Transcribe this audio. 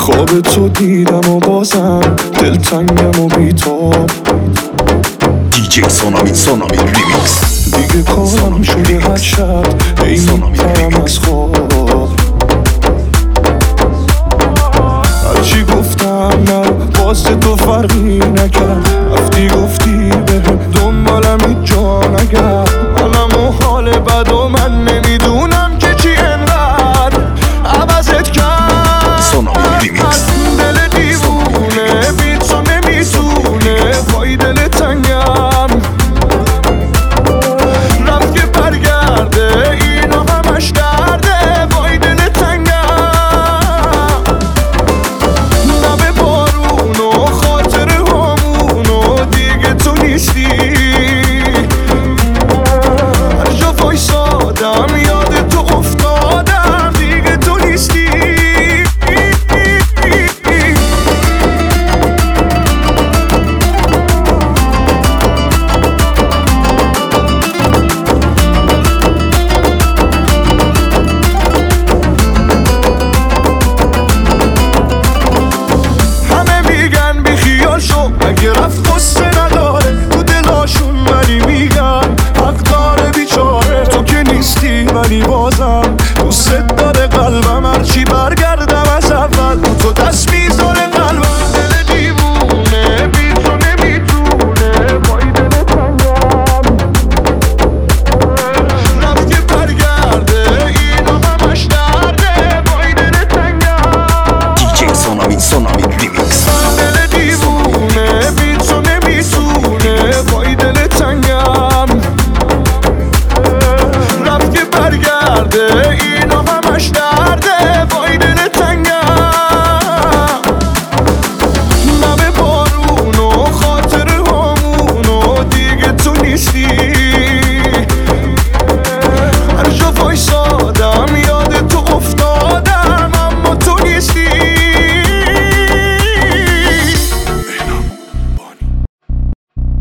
خواب تو دیدم و بازم دلتنگم و بیتاب. دیجی سونامی ریمیکس. دیگه کارم شده هر شب ای میپرم از خواب. هرچی گفتم نه باز تو فرقی نکرد. رفتی گفتی بهم دنبالم هیچ جا نگرد. منم و حال بد و من نمیدونم که چی انقدر عوضت کرد. سونامی ریمیکس.